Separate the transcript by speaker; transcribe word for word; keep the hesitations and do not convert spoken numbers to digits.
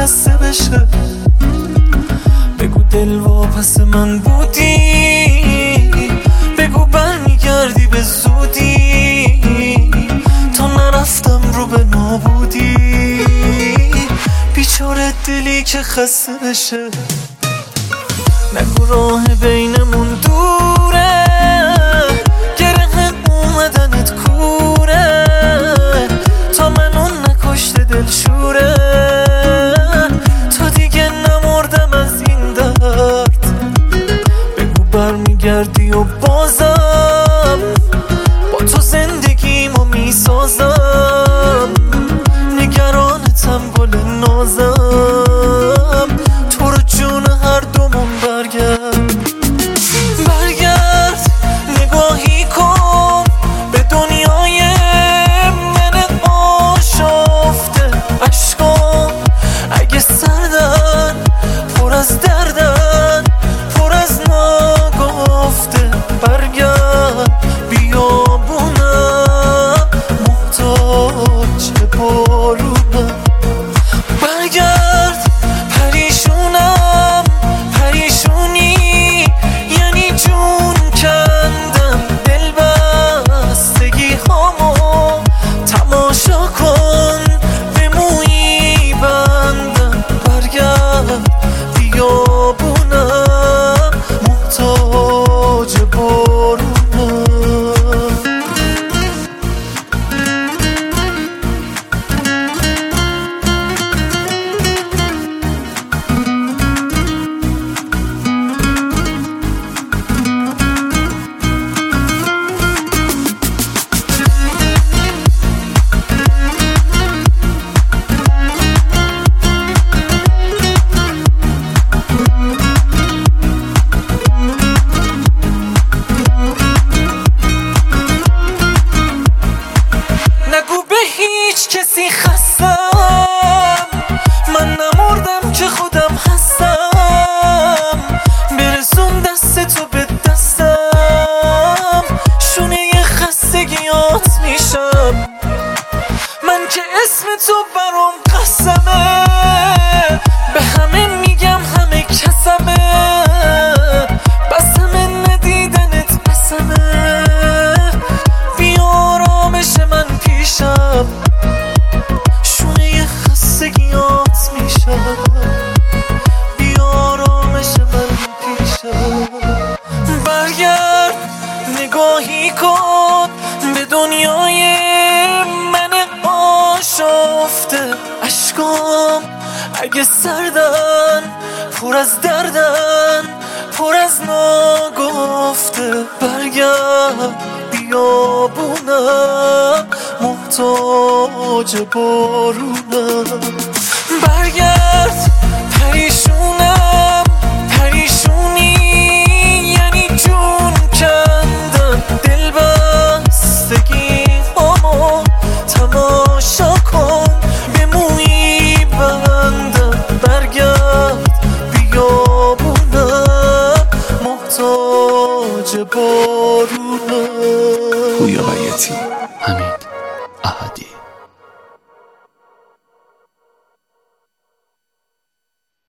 Speaker 1: شکسته بشه. بگو دل واپس من بودی، بگو برمیگردی به زودی، تا نرفتم رو به نابودی. بیچاره دلی که خسته بشه. نگو راه بینمون دوره، گره اومدنت کوره، تا منو نکشته دلشوره. تا دیگه نمردم از این درد، بگو برمیگردی و بازم با تو زندگیمو میسازم. نگرانتم گل نازم، تو رو جون هر دومون برگرد. برگرد نگاهی کن به دنیای من آشفته. عشقام اگه سردن، پر از دردن، پر از ناگفته. برگرد بیابونم محتاج بارونم. برگرد پریشونم، پریشونی یعنی جون کندم. دل بستگی هامو تماشا کن، به مویی بندم. برگرد بیابونم محتاج بارونم. نگو به هیچ کسی خستم، من نمردم که خودم هستم. برسون دست تو به دستم، شونه خستگیات میشم. من که اسم تو برام قسمه، به همه میگم همه کسمه. بسمه ندیدنت بسمه، بیارامش من پیشم. شونه خستگیات میشم، بیارامش من پیشم. برگرد نگاهی کن به دنیای من آشفته. عشقام اگه سردن، پر از دردن، پر از ناگفته. برگرد بیابونم محتاج بارونم. برگرد پریشونم، پریشونی یعنی جون کندن. دل بستگی هامو تماشا کن، به مویی بندم. برگرد بیابونم محتاج بارونم.
Speaker 2: پویا بیاتی، حمید احدی.